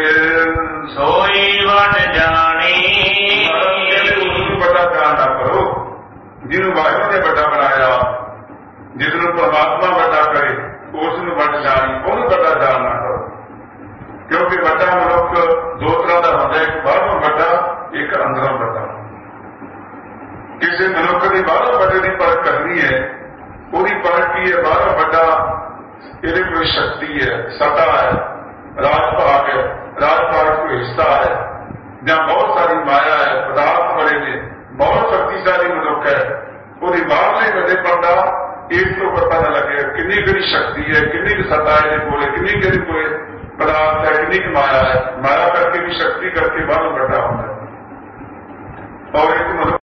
ਸੋਈ ਵਡ ਜਾਣੀ। ਉਹਨੂੰ ਵੱਡਾ ਜਾਣ ਨਾ ਕਰੋ, ਜਿਹਨੂੰ ਵਾਹਿਗੁਰੂ ਨੇ ਵੱਡਾ ਬਣਾਇਆ, ਜਿਸ ਨੂੰ ਪਰਮਾਤਮਾ ਵੱਡਾ ਕਰੇ ਉਸ ਨੂੰ ਵੱਡ ਜਾਣੀ, ਉਹਨੂੰ ਵੱਡਾ ਜਾਣ ਨਾ ਕਰੋ। ਕਿਉਂਕਿ ਵੱਡਾ ਮਨੁੱਖ ਦੋ ਤਰ੍ਹਾਂ ਦਾ ਹੁੰਦਾ, ਇੱਕ ਬਾਹਰੋਂ ਵੱਡਾ, ਇੱਕ ਅੰਦਰੋਂ ਵੱਡਾ। ਕਿਸੇ ਮਨੁੱਖ ਦੀ ਬਾਹਰੋਂ ਵੱਡੇ ਦੀ ਪਰਖ ਕਰਨੀ ਹੈ, ਉਹਦੀ ਪਰਖ ਕੀ ਹੈ? ਬਾਹਰੋਂ ਵੱਡਾ ਇਹਦੇ ਕੋਈ ਸ਼ਕਤੀ ਹੈ, ਸੱਤਾ ਹੈ, ਰਾਜ ਭਾਗ ਹੈ, ਰਾਜ ਭਾਗ ਕੋਈ ਹਿੱਸਾ ਹੈ, ਜਾਂ ਬਹੁਤ ਸਾਰੀ ਮਾਇਆ ਹੈ, ਪਦਾਰਥ ਬੜੇ ਨੇ, ਬਹੁਤ ਸ਼ਕਤੀਸ਼ਾਲੀ ਮਨੁੱਖ ਹੈ। ਉਹਦੀ ਬਾਹਰਲੇ ਵੱਡੇ ਪਰਦਾ ਇਸ ਤੋਂ ਪਤਾ ਨਾ ਲੱਗੇ ਕਿੰਨੀ ਕਿਹੜੀ ਸ਼ਕਤੀ ਹੈ, ਕਿੰਨੀ ਕੁ ਸੱਤਾ ਇਹਦੇ ਕੋਲੇ, ਕਿੰਨੀ ਕਿਹਦੇ ਕੋਲੇ ਪਦਾਰਥ ਹੈ, ਕਿੰਨੀ ਕੁ ਮਾਇਆ ਹੈ। ਮਾਇਆ ਕਰਕੇ ਵੀ, ਸ਼ਕਤੀ ਕਰਕੇ ਬਾਹਰੋਂ ਵੱਡਾ ਹੁੰਦਾ ਹੈ। ਔਰ ਇੱਕ ਮਨੁੱਖ